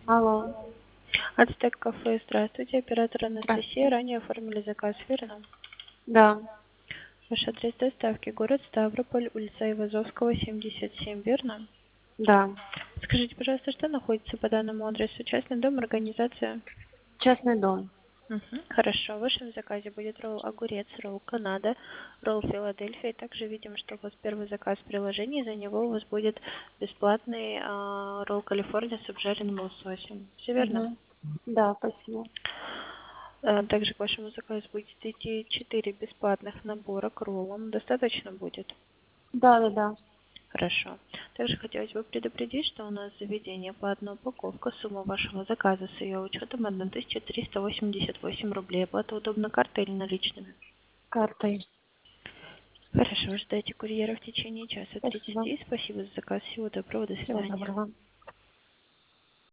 Алло, Ацтек кафе, здравствуйте. Оператор Анастасия. здравствуйте. Ранее оформили заказ, верно? Да, Ваш адрес доставки город Ставрополь, улица Ивазовского, 77, верно? да. Скажите, пожалуйста, что находится по данному адресу? Частный дом, организация? Частный дом. Хорошо. В вашем заказе будет ролл огурец, ролл Канада, ролл Филадельфия. И также видим, что у вас первый заказ в приложении, за него у вас будет бесплатный ролл Калифорния с обжаренным лососем. Все верно? Угу. Да, спасибо. Также к вашему заказу будет идти 4 бесплатных набора к роллам. Достаточно будет? Да, да, да. Хорошо. Также хотелось бы предупредить, что у нас заведение по одной упаковке. Сумма вашего заказа с ее учетом 1388 рублей. Оплата удобна картой или наличными? Картой. Хорошо, ждайте курьера в течение часа Спасибо. 30. Спасибо за заказ. Всего доброго. До Всего свидания. доброго.